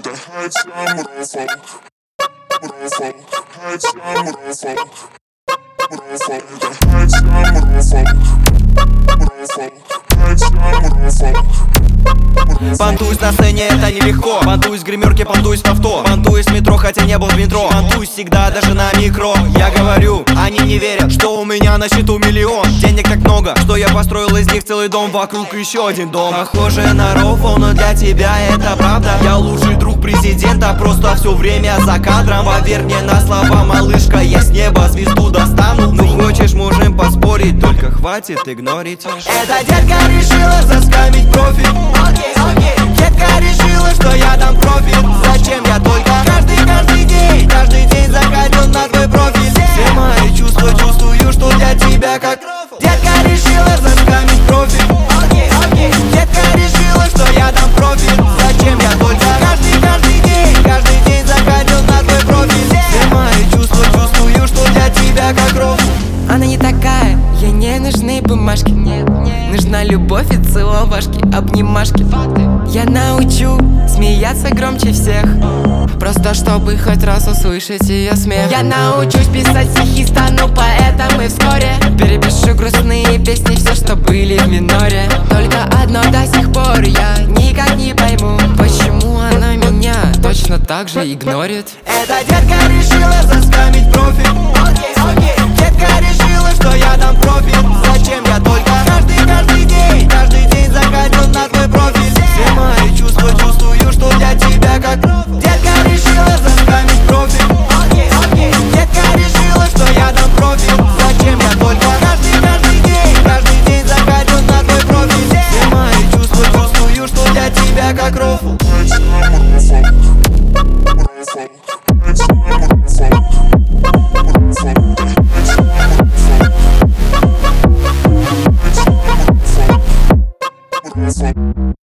Понтуюсь на сцене, это нелегко. Понтуюсь в гримерке, понтуюсь в авто. Понтуюсь в метро, хотя не был в метро. Понтуюсь всегда, даже на микро. Я говорю, они не верят, что у меня на счету миллион. Денег так много, что я построил из них целый дом. Вокруг еще один дом. Похоже на рофл, но для тебя это правда. Я лучший друг президента, просто все время за кадром. Поверь мне на слова, малышка, я с неба звезду достану. Ну хочешь, можем поспорить, только хватит игнорить. Эта детка решила заскамить профиль. Детка решила, что я дам профит. Зачем я только каждый день заходил на твой профиль. Все мои чувства чувствую, что для тебя как детка решила заскамить профиль. Детка решила, что я дам профит. Зачем я только каждый день заходил на твой профиль. Все мои чувства чувствую, что для тебя как рофл. Она не такая, ей не нужны бумажки. Нужна любовь и целовашки, обнимашки. Я научу смеяться громче всех, просто чтобы хоть раз услышать ее смех. Я научусь писать стихи, стану поэтом и вскоре перепишу грустные песни, все, что были в миноре. Только одно до сих пор я никак не пойму, почему она меня точно так же игнорит. Эта детка решила заскамить профиль. Детка решила, что я дам профит. Зачем я только каждый день заходил на твой профиль. Все мои чувства чувствую, что для тебя как детка решила заскамить профиль. Детка решила, что я дам профит. Зачем я только каждый день заходил на твой профиль. Все мои чувства чувствую, что для тебя как рофл. Yes.